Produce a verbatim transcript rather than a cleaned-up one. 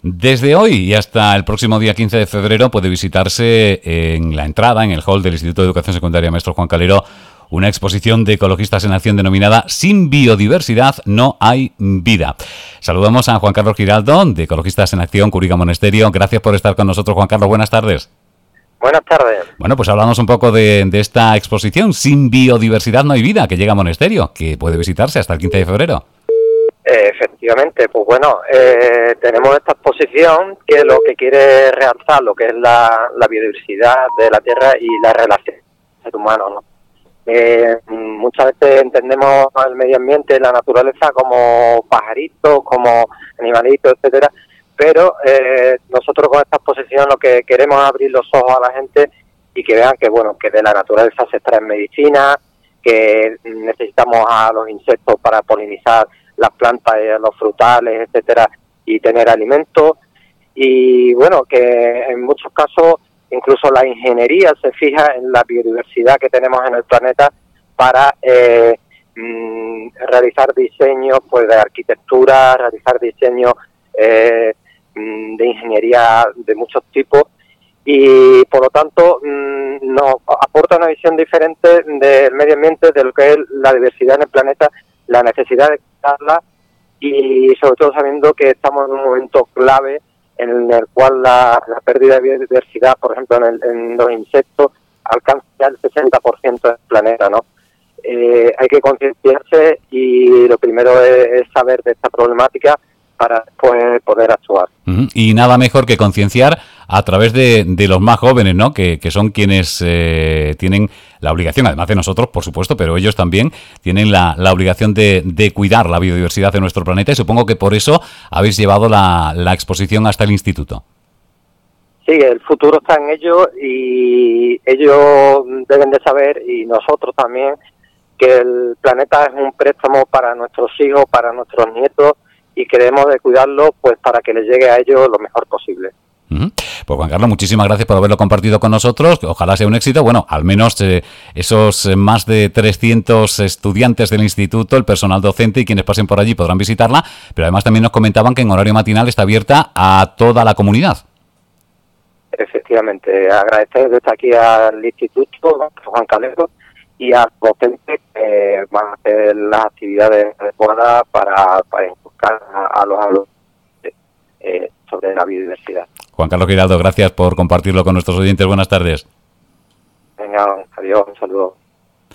Desde hoy y hasta el próximo día quince de febrero puede visitarse en la entrada, en el hall del Instituto de Educación Secundaria Maestro Juan Calero, una exposición de ecologistas en acción denominada Sin biodiversidad no hay vida. Saludamos a Juan Carlos Giraldo, de Ecologistas en Acción, Curiga Monasterio. Gracias por estar con nosotros, Juan Carlos. Buenas tardes. Buenas tardes. Bueno, pues hablamos un poco de, de esta exposición Sin biodiversidad no hay vida, que llega a Monasterio, que puede visitarse hasta el quince de febrero. Eh, efectivamente, pues bueno, eh, tenemos esta exposición que lo que quiere realzar lo que es la, la biodiversidad de la Tierra y la relación ser humano, ¿no? Eh, muchas veces entendemos el medio ambiente, la naturaleza como pajaritos, como animalitos, etcétera, pero eh, nosotros con esta exposición lo que queremos es abrir los ojos a la gente y que vean que bueno, que de la naturaleza se extrae medicina, que necesitamos a los insectos para polinizar las plantas, los frutales, etcétera, y tener alimentos. Y bueno, que en muchos casos incluso la ingeniería se fija en la biodiversidad que tenemos en el planeta para eh, mm, realizar diseños pues de arquitectura, realizar diseños eh, mm, de ingeniería de muchos tipos, y por lo tanto mmm, nos aporta una visión diferente del medio ambiente, de lo que es la diversidad en el planeta, la necesidad de cuidarla y sobre todo sabiendo que estamos en un momento clave en el cual la, la pérdida de biodiversidad, por ejemplo, en, el, en los insectos, alcanza ya el sesenta por ciento del planeta, ¿no? Eh, hay que concienciarse y lo primero es, es saber de esta problemática para después poder actuar. Uh-huh. Y nada mejor que concienciar a través de, de los más jóvenes, ¿no? Que, que son quienes eh, tienen la obligación, además de nosotros, por supuesto, pero ellos también tienen la, la obligación de, de cuidar la biodiversidad de nuestro planeta, y supongo que por eso habéis llevado la, la exposición hasta el instituto. Sí, el futuro está en ellos y ellos deben de saber, y nosotros también, que el planeta es un préstamo para nuestros hijos, para nuestros nietos, y queremos de cuidarlo pues para que les llegue a ellos lo mejor posible. Uh-huh. Pues Juan Carlos, muchísimas gracias por haberlo compartido con nosotros. Ojalá sea un éxito. Bueno, al menos eh, esos eh, más de trescientos estudiantes del instituto, el personal docente y quienes pasen por allí podrán visitarla, pero además también nos comentaban que en horario matinal está abierta a toda la comunidad. Efectivamente, agradecer desde aquí al instituto Juan Calero y a los docentes que van a hacer las actividades adecuadas para, para inculcar a, a los alumnos eh, sobre la biodiversidad. Juan Carlos Giraldo, gracias por compartirlo con nuestros oyentes. Buenas tardes. Venga, adiós, un saludo.